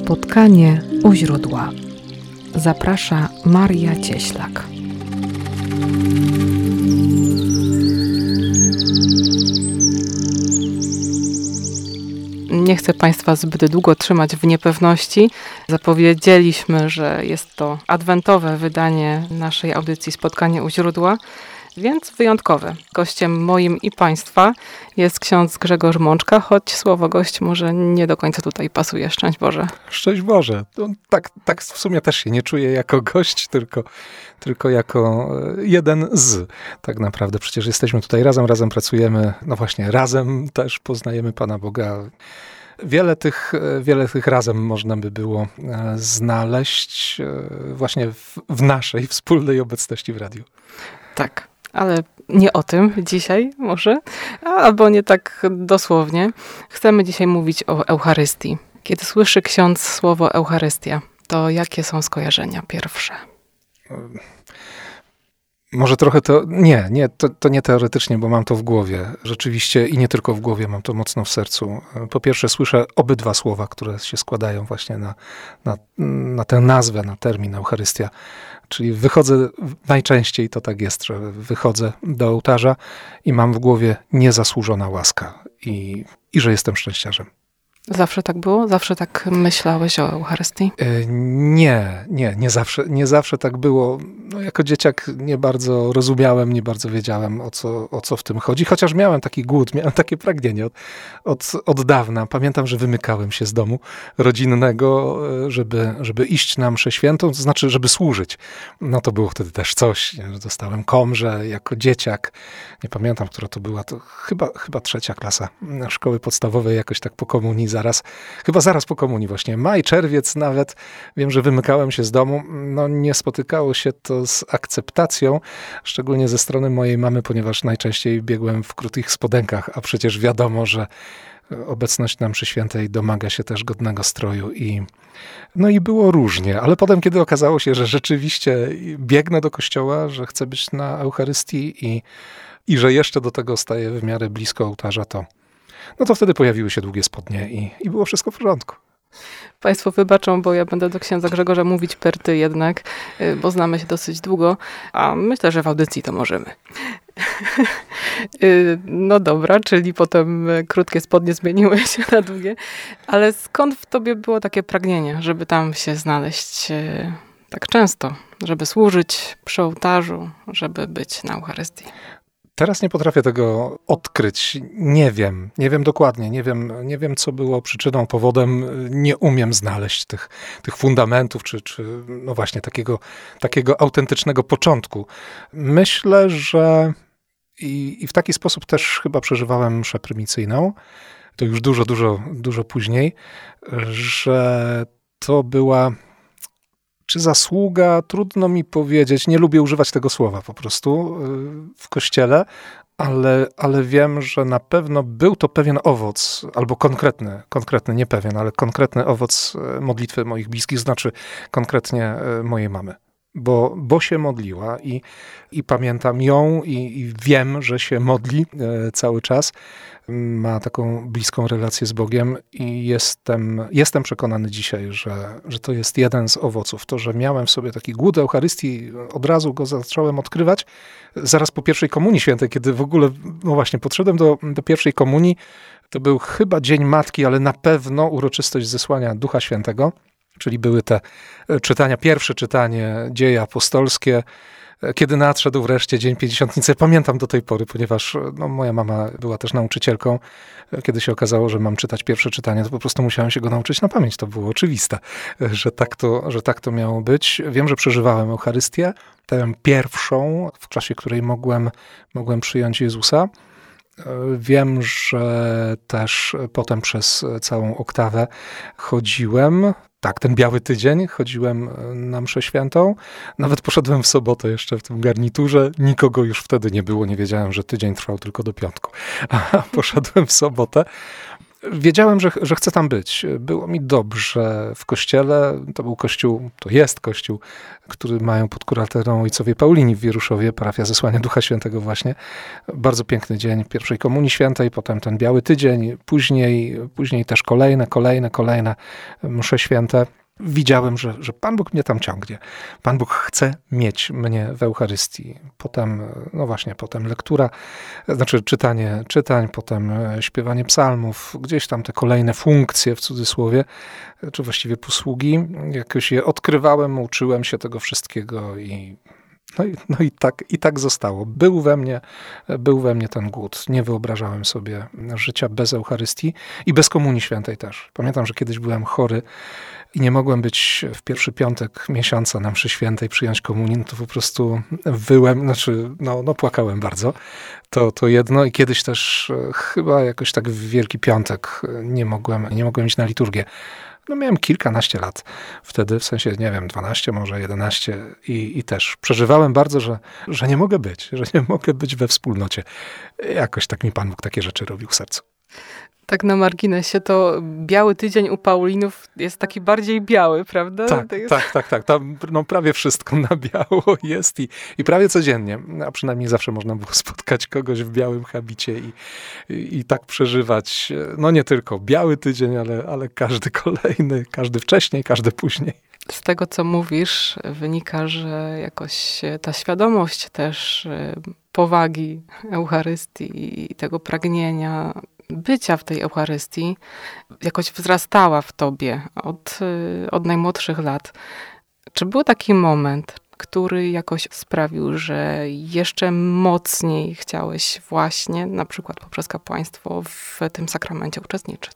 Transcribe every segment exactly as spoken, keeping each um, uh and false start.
Spotkanie u źródła. Zaprasza Maria Cieślak. Nie chcę Państwa zbyt długo trzymać w niepewności. Zapowiedzieliśmy, że jest to adwentowe wydanie naszej audycji Spotkanie u źródła, więc wyjątkowe. Gościem moim i Państwa jest ksiądz Grzegorz Mączka, choć słowo gość może nie do końca tutaj pasuje. Szczęść Boże. Szczęść Boże. No, tak, tak w sumie też się nie czuję jako gość, tylko, tylko jako jeden z. Tak naprawdę przecież jesteśmy tutaj razem, razem pracujemy, no właśnie razem też poznajemy Pana Boga. Wiele tych, wiele tych razem można by było znaleźć właśnie w, w naszej wspólnej obecności w radiu. Tak. Ale nie o tym dzisiaj może, albo nie tak dosłownie. Chcemy dzisiaj mówić o Eucharystii. Kiedy słyszy ksiądz słowo Eucharystia, to jakie są skojarzenia pierwsze? Może trochę to, nie, nie to, to nie teoretycznie, bo mam to w głowie. Rzeczywiście i nie tylko w głowie, mam to mocno w sercu. Po pierwsze słyszę obydwa słowa, które się składają właśnie na, na, na tę nazwę, na termin Eucharystia. Czyli wychodzę, najczęściej to tak jest, że wychodzę do ołtarza i mam w głowie niezasłużona łaska i, i że jestem szczęściarzem. Zawsze tak było? Zawsze tak myślałeś o Eucharystii? Nie, nie, nie zawsze, nie zawsze tak było. No, jako dzieciak nie bardzo rozumiałem, nie bardzo wiedziałem, o co, o co w tym chodzi. Chociaż miałem taki głód, miałem takie pragnienie od, od, od dawna. Pamiętam, że wymykałem się z domu rodzinnego, żeby, żeby iść na mszę świętą, to znaczy, żeby służyć. No to było wtedy też coś. Dostałem komrze jako dzieciak. Nie pamiętam, która to była. To chyba, chyba trzecia klasa szkoły podstawowej, jakoś tak po komunii zaraz. Chyba zaraz po komunii właśnie. Maj, czerwiec nawet. Wiem, że wymykałem się z domu. No nie spotykało się to z akceptacją, szczególnie ze strony mojej mamy, ponieważ najczęściej biegłem w krótkich spodenkach, a przecież wiadomo, że obecność na mszy świętej domaga się też godnego stroju i no i było różnie, ale potem, kiedy okazało się, że rzeczywiście biegnę do kościoła, że chcę być na Eucharystii i, i że jeszcze do tego staję w miarę blisko ołtarza, to no to wtedy pojawiły się długie spodnie i, i było wszystko w porządku. Państwo wybaczą, bo ja będę do księdza Grzegorza mówić per ty jednak, bo znamy się dosyć długo, a myślę, że w audycji to możemy. No dobra, czyli potem krótkie spodnie zmieniły się na długie, ale skąd w tobie było takie pragnienie, żeby tam się znaleźć tak często, żeby służyć przy ołtarzu, żeby być na Eucharystii? Teraz nie potrafię tego odkryć. Nie wiem. Nie wiem dokładnie. Nie wiem, nie wiem co było przyczyną, powodem. Nie umiem znaleźć tych, tych fundamentów, czy, czy no właśnie takiego, takiego autentycznego początku. Myślę, że i, i w taki sposób też chyba przeżywałem mszę prymicyjną. To już dużo, dużo, dużo później, że to była... Czy zasługa? Trudno mi powiedzieć. Nie lubię używać tego słowa po prostu w kościele, ale, ale wiem, że na pewno był to pewien owoc, albo konkretny, konkretny, nie pewien, ale konkretny owoc modlitwy moich bliskich, znaczy konkretnie mojej mamy. Bo, bo się modliła i, i pamiętam ją i, i wiem, że się modli e, cały czas. Ma taką bliską relację z Bogiem i jestem, jestem przekonany dzisiaj, że, że to jest jeden z owoców. To, że miałem w sobie taki głód Eucharystii, od razu go zacząłem odkrywać. Zaraz po pierwszej komunii świętej, kiedy w ogóle, no właśnie, podszedłem do, do pierwszej komunii, to był chyba Dzień Matki, ale na pewno uroczystość zesłania Ducha Świętego. Czyli były te czytania, pierwsze czytanie, dzieje apostolskie, kiedy nadszedł wreszcie Dzień Pięćdziesiątnicy. Pamiętam do tej pory, ponieważ no, moja mama była też nauczycielką. Kiedy się okazało, że mam czytać pierwsze czytanie, to po prostu musiałem się go nauczyć na pamięć. To było oczywiste, że tak to, że tak to miało być. Wiem, że przeżywałem Eucharystię, tę pierwszą, w czasie której mogłem, mogłem przyjąć Jezusa. Wiem, że też potem przez całą oktawę chodziłem. Tak, ten biały tydzień chodziłem na mszę świętą. Nawet poszedłem w sobotę jeszcze w tym garniturze. Nikogo już wtedy nie było. Nie wiedziałem, że tydzień trwał tylko do piątku. A poszedłem w sobotę. wiedziałem, że, że chcę tam być. Było mi dobrze w kościele. To był kościół, to jest kościół, który mają pod kuratorą ojcowie Paulini w Wieruszowie, parafia Zesłania Ducha Świętego właśnie. Bardzo piękny dzień pierwszej Komunii Świętej, potem ten Biały Tydzień, później, później też kolejne, kolejne, kolejne msze święte. Widziałem, że, że Pan Bóg mnie tam ciągnie. Pan Bóg chce mieć mnie w Eucharystii. Potem, no właśnie, potem lektura, znaczy czytanie czytań, potem śpiewanie psalmów, gdzieś tam te kolejne funkcje w cudzysłowie, czy właściwie posługi. Jakoś je odkrywałem, uczyłem się tego wszystkiego i No i, no i tak, i tak zostało. Był we mnie, był we mnie ten głód. Nie wyobrażałem sobie życia bez Eucharystii i bez Komunii Świętej też. Pamiętam, że kiedyś byłem chory i nie mogłem być w pierwszy piątek miesiąca na mszy świętej, przyjąć komunii, no to po prostu wyłem, znaczy no, no płakałem bardzo. To, to jedno i kiedyś też chyba jakoś tak w Wielki Piątek nie mogłem, nie mogłem iść na liturgię. No miałem kilkanaście lat wtedy, w sensie, nie wiem, dwanaście, może jedenaście i, i też przeżywałem bardzo, że, że nie mogę być, że nie mogę być we wspólnocie. Jakoś tak mi Pan Bóg takie rzeczy robił w sercu. Tak na marginesie, to Biały Tydzień u Paulinów jest taki bardziej biały, prawda? Tak, jest... tak, tak, tak. Tam no, prawie wszystko na biało jest i, i prawie codziennie, a przynajmniej zawsze można było spotkać kogoś w białym habicie i, i, i tak przeżywać, no nie tylko Biały Tydzień, ale, ale każdy kolejny, każdy wcześniej, każdy później. Z tego, co mówisz, wynika, że jakoś ta świadomość też powagi Eucharystii i tego pragnienia bycia w tej Eucharystii jakoś wzrastała w tobie od, od najmłodszych lat. Czy był taki moment, który jakoś sprawił, że jeszcze mocniej chciałeś właśnie, na przykład poprzez kapłaństwo, w tym sakramencie uczestniczyć?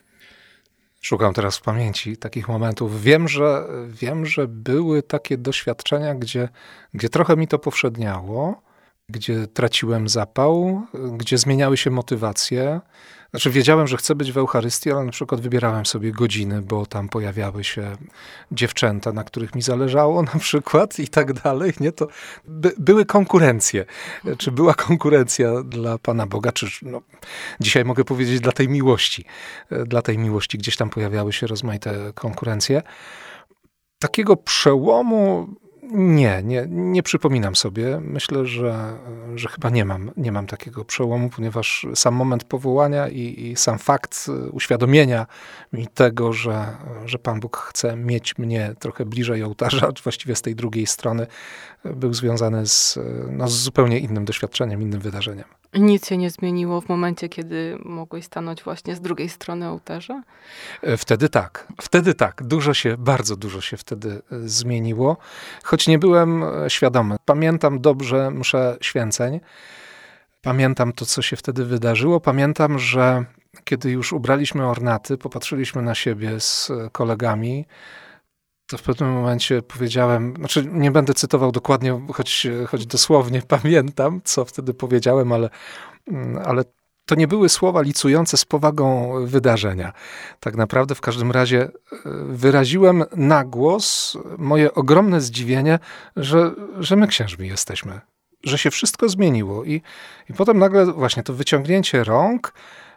Szukam teraz w pamięci takich momentów. Wiem, że, wiem, że były takie doświadczenia, gdzie, gdzie trochę mi to powszedniało, gdzie traciłem zapał, gdzie zmieniały się motywacje. Znaczy wiedziałem, że chcę być w Eucharystii, ale na przykład wybierałem sobie godziny, bo tam pojawiały się dziewczęta, na których mi zależało na przykład i tak dalej. Nie? To by, były konkurencje. Czy była konkurencja dla Pana Boga, czy no, dzisiaj mogę powiedzieć dla tej miłości. Dla tej miłości gdzieś tam pojawiały się rozmaite konkurencje. Takiego przełomu Nie, nie, nie przypominam sobie. Myślę, że, że chyba nie mam, nie mam takiego przełomu, ponieważ sam moment powołania i, i sam fakt uświadomienia mi tego, że, że Pan Bóg chce mieć mnie trochę bliżej ołtarza, właściwie z tej drugiej strony, był związany z, no, z zupełnie innym doświadczeniem, innym wydarzeniem. Nic się nie zmieniło w momencie, kiedy mogłeś stanąć właśnie z drugiej strony ołtarza? Wtedy tak. Wtedy tak. Dużo się, bardzo dużo się wtedy zmieniło, choć nie byłem świadomy. Pamiętam dobrze mszę święceń. Pamiętam to, co się wtedy wydarzyło. Pamiętam, że kiedy już ubraliśmy ornaty, popatrzyliśmy na siebie z kolegami, to w pewnym momencie powiedziałem, znaczy nie będę cytował dokładnie, choć, choć dosłownie pamiętam, co wtedy powiedziałem, ale, ale to nie były słowa licujące z powagą wydarzenia. Tak naprawdę w każdym razie wyraziłem na głos moje ogromne zdziwienie, że, że my księżmi jesteśmy, że się wszystko zmieniło. I, i potem nagle właśnie to wyciągnięcie rąk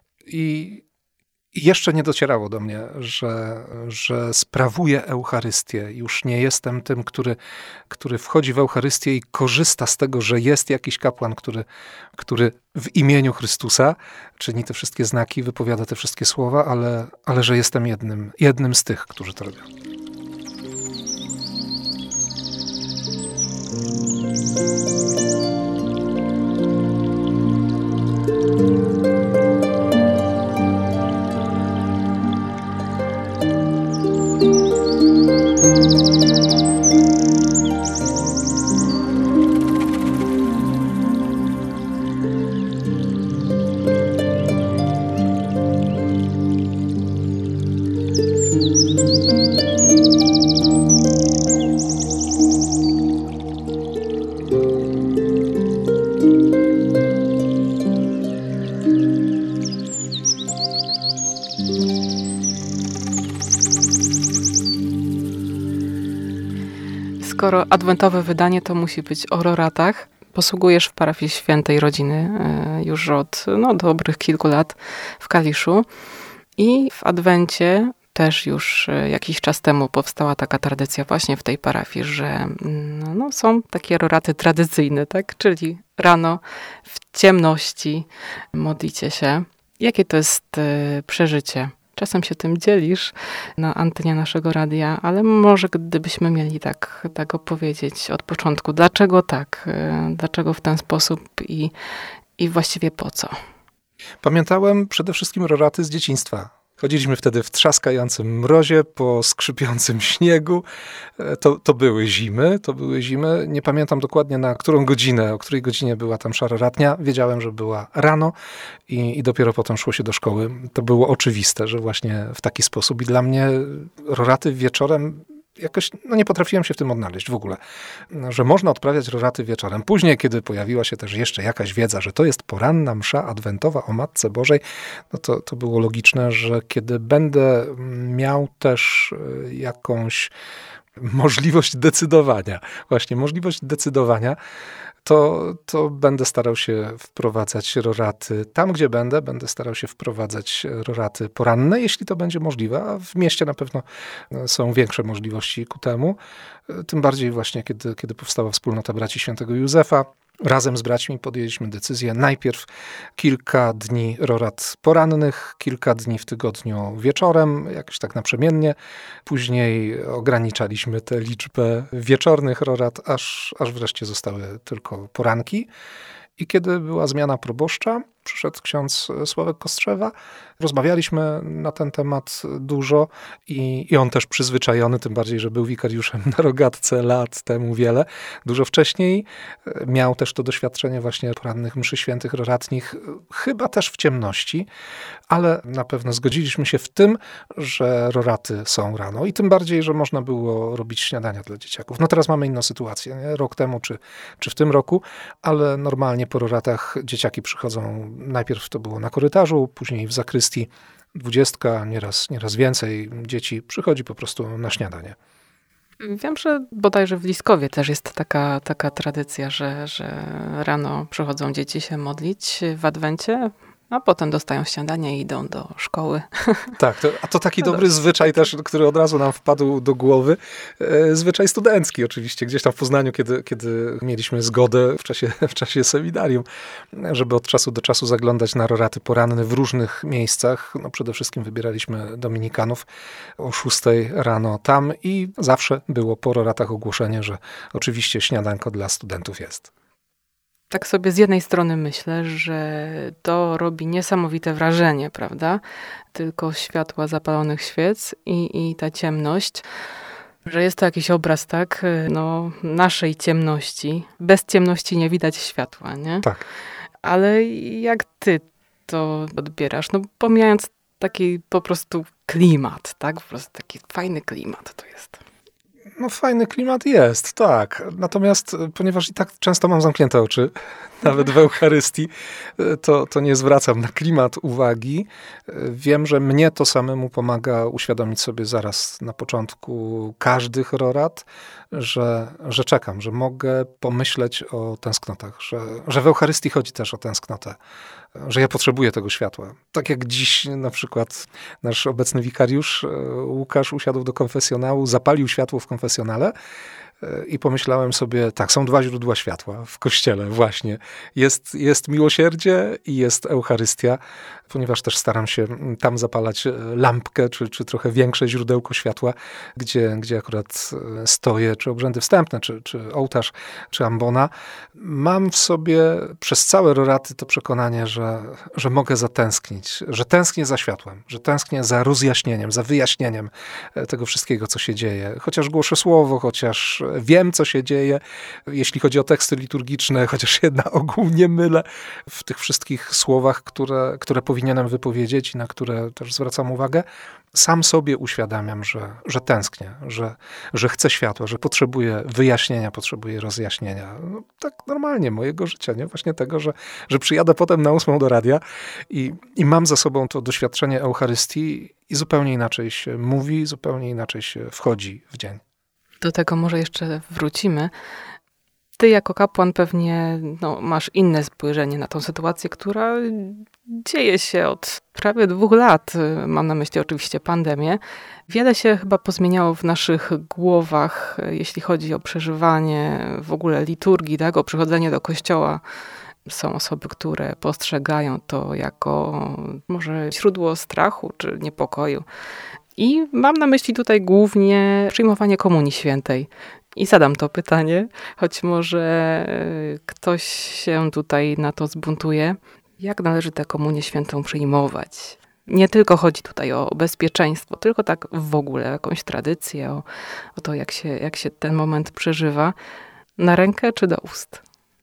i I jeszcze nie docierało do mnie, że, że sprawuję Eucharystię. Już nie jestem tym, który, który wchodzi w Eucharystię i korzysta z tego, że jest jakiś kapłan, który, który w imieniu Chrystusa czyni te wszystkie znaki, wypowiada te wszystkie słowa, ale, ale że jestem jednym, jednym z tych, którzy to robią. Skoro adwentowe wydanie, to musi być o roratach. Posługujesz w parafii Świętej Rodziny już od no, dobrych kilku lat w Kaliszu. I w Adwencie też już jakiś czas temu powstała taka tradycja właśnie w tej parafii, że no, są takie roraty tradycyjne, tak? Czyli rano w ciemności modlicie się. Jakie to jest przeżycie? Czasem się tym dzielisz na antenie naszego radia, ale może gdybyśmy mieli tak, tak opowiedzieć od początku, dlaczego tak, dlaczego w ten sposób i, i właściwie po co? Pamiętałem przede wszystkim roraty z dzieciństwa. Chodziliśmy wtedy w trzaskającym mrozie, po skrzypiącym śniegu. To, to były zimy, to były zimy. Nie pamiętam dokładnie na którą godzinę, o której godzinie była tam szara ratnia. Wiedziałem, że była rano i, i dopiero potem szło się do szkoły. To było oczywiste, że właśnie w taki sposób. I dla mnie roraty wieczorem jakoś no nie potrafiłem się w tym odnaleźć w ogóle, że można odprawiać roraty wieczorem. Później, kiedy pojawiła się też jeszcze jakaś wiedza, że to jest poranna msza adwentowa o Matce Bożej, no to, to było logiczne, że kiedy będę miał też jakąś możliwość decydowania, właśnie możliwość decydowania, to, to będę starał się wprowadzać roraty. Tam, gdzie będę, będę starał się wprowadzać roraty poranne, jeśli to będzie możliwe, a w mieście na pewno są większe możliwości ku temu. Tym bardziej właśnie, kiedy, kiedy powstała wspólnota braci świętego Józefa. Razem z braćmi podjęliśmy decyzję najpierw kilka dni rorat porannych, kilka dni w tygodniu wieczorem, jakoś tak naprzemiennie. Później ograniczaliśmy tę liczbę wieczornych rorat, aż, aż wreszcie zostały tylko poranki. I kiedy była zmiana proboszcza, przyszedł ksiądz Sławek Kostrzewa, rozmawialiśmy na ten temat dużo i, i on też przyzwyczajony, tym bardziej, że był wikariuszem na Rogatce lat temu wiele, dużo wcześniej. Miał też to doświadczenie właśnie porannych mszy świętych roratnich, chyba też w ciemności, ale na pewno zgodziliśmy się w tym, że roraty są rano i tym bardziej, że można było robić śniadania dla dzieciaków. No teraz mamy inną sytuację, nie? Rok temu czy, czy w tym roku, ale normalnie po roratach dzieciaki przychodzą, najpierw to było na korytarzu, później w zakrystii. Dwudziestka, nieraz, nieraz więcej dzieci przychodzi po prostu na śniadanie. Wiem, że bodajże w Liskowie też jest taka, taka tradycja, że, że rano przychodzą dzieci się modlić w Adwencie, a potem dostają śniadanie i idą do szkoły. Tak, to, a to taki dobry zwyczaj też, który od razu nam wpadł do głowy. E, zwyczaj studencki oczywiście, gdzieś tam w Poznaniu, kiedy, kiedy mieliśmy zgodę w czasie, w czasie seminarium, żeby od czasu do czasu zaglądać na roraty poranne w różnych miejscach. No przede wszystkim wybieraliśmy dominikanów o szóstej rano tam i zawsze było po roratach ogłoszenie, że oczywiście śniadanko dla studentów jest. Tak sobie z jednej strony myślę, że to robi niesamowite wrażenie, prawda? Tylko światła zapalonych świec i, i ta ciemność, że jest to jakiś obraz, tak? No, naszej ciemności. Bez ciemności nie widać światła, nie? Tak. Ale jak ty to odbierasz? No pomijając taki po prostu klimat, tak? Po prostu taki fajny klimat to jest. No fajny klimat jest, tak. Natomiast ponieważ i tak często mam zamknięte oczy, nawet w Eucharystii, to, to nie zwracam na klimat uwagi. Wiem, że mnie to samemu pomaga uświadomić sobie zaraz na początku każdych rorat, że, że czekam, że mogę pomyśleć o tęsknotach, że, że w Eucharystii chodzi też o tęsknotę, że ja potrzebuję tego światła. Tak jak dziś na przykład nasz obecny wikariusz Łukasz usiadł do konfesjonału, zapalił światło w konfesjonale i pomyślałem sobie, tak, są dwa źródła światła w kościele właśnie. Jest, jest miłosierdzie i jest Eucharystia, ponieważ też staram się tam zapalać lampkę, czy, czy trochę większe źródełko światła, gdzie, gdzie akurat stoję, czy obrzędy wstępne, czy, czy ołtarz, czy ambona. Mam w sobie przez całe roraty to przekonanie, że, że mogę zatęsknić, że tęsknię za światłem, że tęsknię za rozjaśnieniem, za wyjaśnieniem tego wszystkiego, co się dzieje. Chociaż głoszę słowo, chociaż wiem, co się dzieje, jeśli chodzi o teksty liturgiczne, chociaż się na ogół nie mylę w tych wszystkich słowach, które, które powinienem wypowiedzieć i na które też zwracam uwagę, sam sobie uświadamiam, że, że tęsknię, że, że chcę światła, że potrzebuję wyjaśnienia, potrzebuję rozjaśnienia. No, tak normalnie mojego życia, nie? Właśnie tego, że, że przyjadę potem na ósmą do radia i, i mam za sobą to doświadczenie Eucharystii i zupełnie inaczej się mówi, zupełnie inaczej się wchodzi w dzień. Do tego może jeszcze wrócimy. Ty jako kapłan pewnie no, masz inne spojrzenie na tą sytuację, która dzieje się od prawie dwóch lat. Mam na myśli oczywiście pandemię. Wiele się chyba pozmieniało w naszych głowach, jeśli chodzi o przeżywanie w ogóle liturgii, tak? O przychodzenie do kościoła. Są osoby, które postrzegają to jako może źródło strachu czy niepokoju. I mam na myśli tutaj głównie przyjmowanie Komunii Świętej. I zadam to pytanie, choć może ktoś się tutaj na to zbuntuje. Jak należy tę Komunię Świętą przyjmować? Nie tylko chodzi tutaj o bezpieczeństwo, tylko tak w ogóle jakąś tradycję, o, o to, jak się, jak się ten moment przeżywa. Na rękę czy do ust?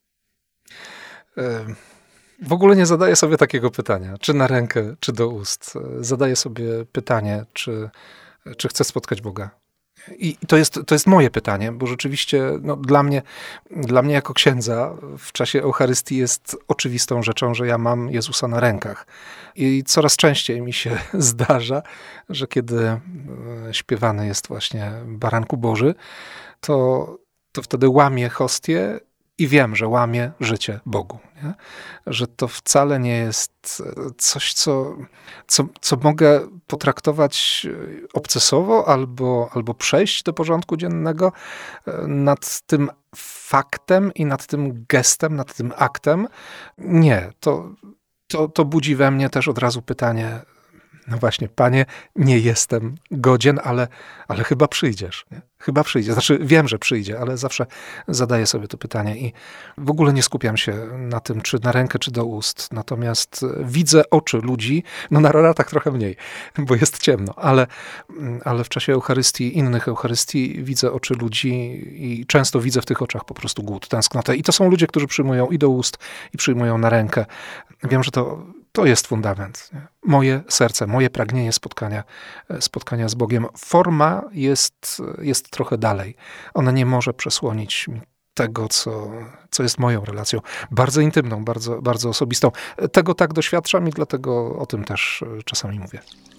W ogóle nie zadaję sobie takiego pytania, czy na rękę, czy do ust. Zadaję sobie pytanie, czy, czy chcę spotkać Boga. I to jest, to jest moje pytanie, bo rzeczywiście no, dla mnie, dla mnie jako księdza w czasie Eucharystii jest oczywistą rzeczą, że ja mam Jezusa na rękach. I coraz częściej mi się zdarza, że kiedy śpiewany jest właśnie Baranku Boży, to, to wtedy łamię hostię i wiem, że łamię życie Bogu. Nie? Że to wcale nie jest coś, co, co, co mogę potraktować obcesowo albo, albo przejść do porządku dziennego. Nad tym faktem i nad tym gestem, nad tym aktem. Nie, to, to, to budzi we mnie też od razu pytanie, no właśnie, Panie, nie jestem godzien, ale, ale chyba przyjdziesz. Nie? Chyba przyjdzie. Znaczy wiem, że przyjdzie, ale zawsze zadaję sobie to pytanie i w ogóle nie skupiam się na tym, czy na rękę, czy do ust. Natomiast widzę oczy ludzi, no na raratach trochę mniej, bo jest ciemno, ale, ale w czasie Eucharystii, innych Eucharystii widzę oczy ludzi i często widzę w tych oczach po prostu głód, tęsknotę. I to są ludzie, którzy przyjmują i do ust, i przyjmują na rękę. Wiem, że to To jest fundament. Nie? Moje serce, moje pragnienie spotkania, spotkania z Bogiem. Forma jest, jest trochę dalej. Ona nie może przesłonić tego, co, co jest moją relacją. Bardzo intymną, bardzo, bardzo osobistą. Tego tak doświadczam i dlatego o tym też czasami mówię.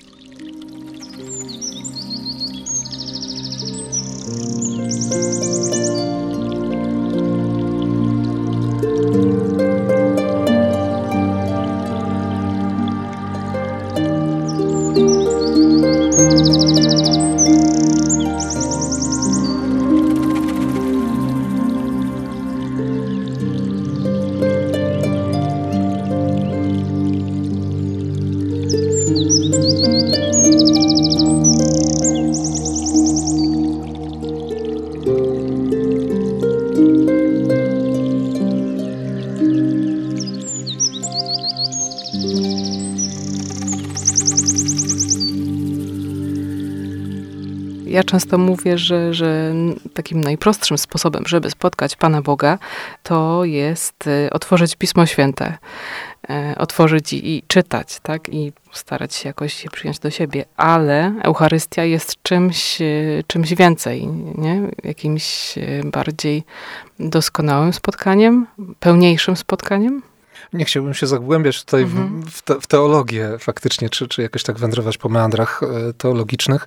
Ja często mówię, że, że takim najprostszym sposobem, żeby spotkać Pana Boga, to jest otworzyć Pismo Święte. Otworzyć i, i czytać, tak? I starać się jakoś je przyjąć do siebie. Ale Eucharystia jest czymś, czymś więcej, nie? Jakimś bardziej doskonałym spotkaniem, pełniejszym spotkaniem. Nie chciałbym się zagłębiać tutaj mhm. w, w, te, w teologię faktycznie, czy, czy jakoś tak wędrować po meandrach teologicznych.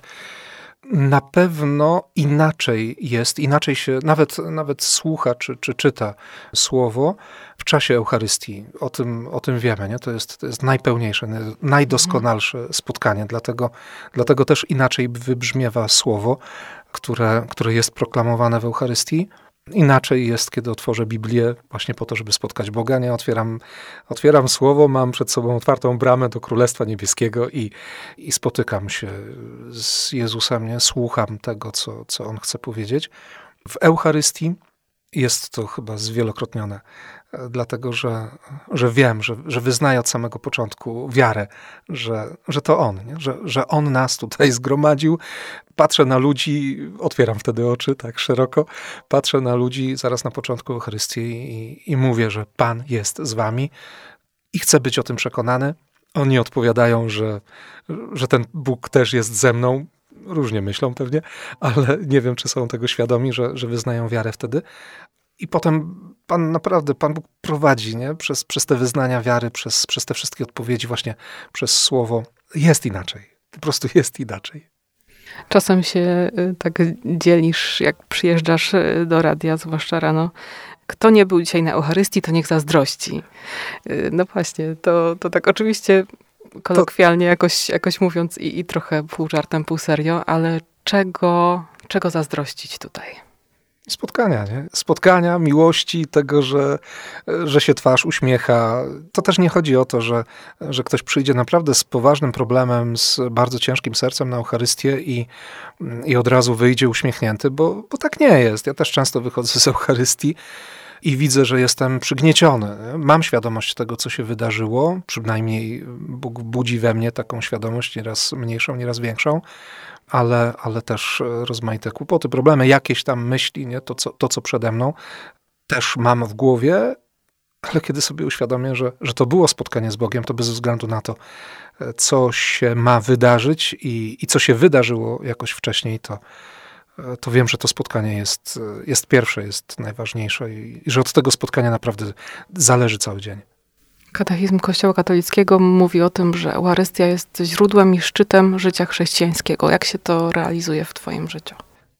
Na pewno inaczej jest, inaczej się nawet, nawet słucha czy, czy czyta słowo w czasie Eucharystii. O tym, o tym wiemy, nie? To jest, to jest najpełniejsze, najdoskonalsze spotkanie. Dlatego, dlatego też inaczej wybrzmiewa słowo, które, które jest proklamowane w Eucharystii. Inaczej jest, kiedy otworzę Biblię właśnie po to, żeby spotkać Boga. Nie otwieram, otwieram słowo, mam przed sobą otwartą bramę do Królestwa Niebieskiego i, i spotykam się z Jezusem, nie? Słucham tego, co, co On chce powiedzieć. W Eucharystii jest to chyba zwielokrotnione, dlatego że, że wiem, że, że wyznaję od samego początku wiarę, że, że to On, nie? Że, że On nas tutaj zgromadził. Patrzę na ludzi, otwieram wtedy oczy tak szeroko, patrzę na ludzi zaraz na początku Eucharystii i, i mówię, że Pan jest z wami i chcę być o tym przekonany. Oni odpowiadają, że, że ten Bóg też jest ze mną. Różnie myślą pewnie, ale nie wiem, czy są tego świadomi, że, że wyznają wiarę wtedy. I potem Pan naprawdę, Pan Bóg prowadzi, nie? Przez, przez te wyznania wiary, przez, przez te wszystkie odpowiedzi, właśnie przez słowo. Jest inaczej. Po prostu jest inaczej. Czasem się tak dzielisz, jak przyjeżdżasz do radia, zwłaszcza rano, Kto nie był dzisiaj na Eucharystii, to niech zazdrości. No właśnie, to, to tak oczywiście kolokwialnie jakoś, jakoś mówiąc i, i trochę pół żartem, pół serio, ale czego, czego zazdrościć tutaj? Spotkania, nie? Spotkania, miłości, tego, że, że się twarz uśmiecha. To też nie chodzi o to, że, że ktoś przyjdzie naprawdę z poważnym problemem, z bardzo ciężkim sercem na Eucharystię i, i od razu wyjdzie uśmiechnięty, bo, bo tak nie jest. Ja też często wychodzę z Eucharystii i widzę, że jestem przygnieciony. Mam świadomość tego, co się wydarzyło. Przynajmniej Bóg budzi we mnie taką świadomość, nieraz mniejszą, nieraz większą. Ale, ale też rozmaite kłopoty, problemy, jakieś tam myśli, nie? To, co, to, co przede mną, też mam w głowie, ale kiedy sobie uświadomię, że, że to było spotkanie z Bogiem, to bez względu na to, co się ma wydarzyć i, i co się wydarzyło jakoś wcześniej, to, to wiem, że to spotkanie jest, jest pierwsze, jest najważniejsze i, i że od tego spotkania naprawdę zależy cały dzień. Katechizm Kościoła katolickiego mówi o tym, że Eucharystia jest źródłem i szczytem życia chrześcijańskiego. Jak się to realizuje w twoim życiu?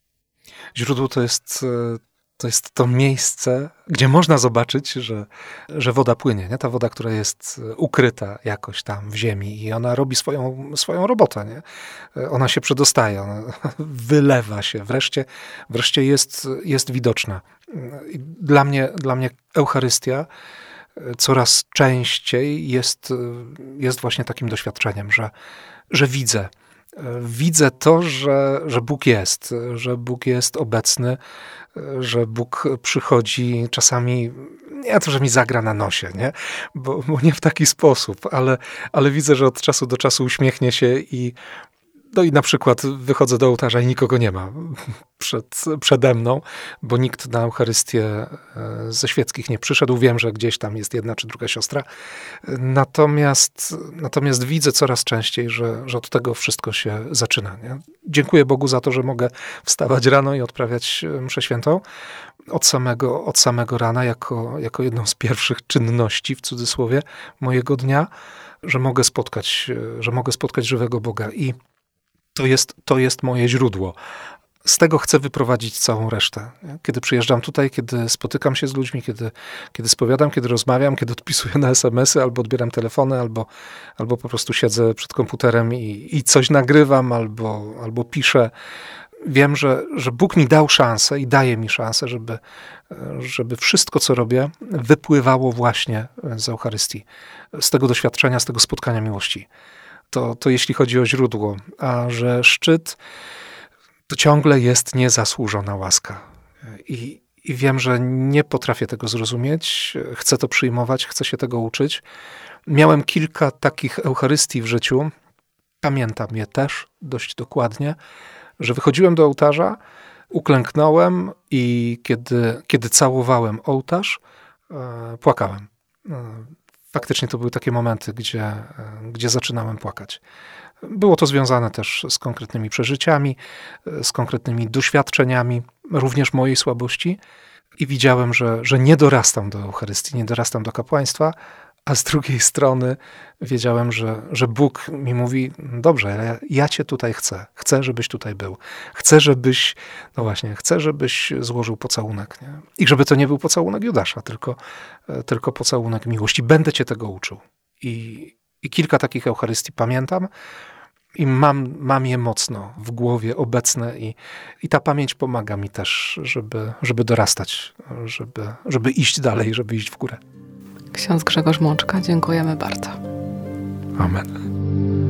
Źródło to jest to, jest to miejsce, gdzie można zobaczyć, że, że woda płynie. Nie? Ta woda, która jest ukryta jakoś tam w ziemi i ona robi swoją, swoją robotę. Nie? Ona się przedostaje, ona wylewa się. Wreszcie, wreszcie jest, jest widoczna. I dla mnie, dla mnie Eucharystia coraz częściej jest, jest właśnie takim doświadczeniem, że, że widzę. Widzę to, że, że Bóg jest, że Bóg jest obecny, że Bóg przychodzi czasami, nie to, że mi zagra na nosie, nie? Bo, bo nie w taki sposób, ale, ale widzę, że od czasu do czasu uśmiechnie się i no i na przykład wychodzę do ołtarza i nikogo nie ma przed, przede mną, bo nikt na Eucharystię ze świeckich nie przyszedł. Wiem, że gdzieś tam jest jedna czy druga siostra. Natomiast, natomiast widzę coraz częściej, że, że od tego wszystko się zaczyna. Nie? Dziękuję Bogu za to, że mogę wstawać rano i odprawiać mszę świętą od samego, od samego rana, jako, jako jedną z pierwszych czynności, w cudzysłowie, mojego dnia, że mogę spotkać, że mogę spotkać żywego Boga i To jest, to jest moje źródło. Z tego chcę wyprowadzić całą resztę. Kiedy przyjeżdżam tutaj, kiedy spotykam się z ludźmi, kiedy, kiedy spowiadam, kiedy rozmawiam, kiedy odpisuję na es em esy, albo odbieram telefony, albo, albo po prostu siedzę przed komputerem i, i coś nagrywam, albo, albo piszę. Wiem, że, że Bóg mi dał szansę i daje mi szansę, żeby, żeby wszystko, co robię, wypływało właśnie z Eucharystii. Z tego doświadczenia, z tego spotkania miłości. To, to jeśli chodzi o źródło, a że szczyt to ciągle jest niezasłużona łaska. I, I wiem, że nie potrafię tego zrozumieć, chcę to przyjmować, chcę się tego uczyć. Miałem kilka takich Eucharystii w życiu, pamiętam je też dość dokładnie, że wychodziłem do ołtarza, uklęknąłem i kiedy, kiedy całowałem ołtarz, e, płakałem. E, Faktycznie to były takie momenty, gdzie, gdzie zaczynałem płakać. Było to związane też z konkretnymi przeżyciami, z konkretnymi doświadczeniami, również mojej słabości. I widziałem, że, że nie dorastam do Eucharystii, nie dorastam do kapłaństwa, a z drugiej strony wiedziałem, że, że Bóg mi mówi, dobrze, ja, ja cię tutaj chcę. Chcę, żebyś tutaj był. Chcę, żebyś, no właśnie, chcę, żebyś złożył pocałunek. Nie? I żeby to nie był pocałunek Judasza, tylko, tylko pocałunek miłości. Będę cię tego uczył. I, i kilka takich Eucharystii pamiętam i mam, mam je mocno w głowie obecne i, i ta pamięć pomaga mi też, żeby, żeby dorastać, żeby, żeby iść dalej, żeby iść w górę. Ksiądz Grzegorz Mączka, dziękujemy bardzo. Amen.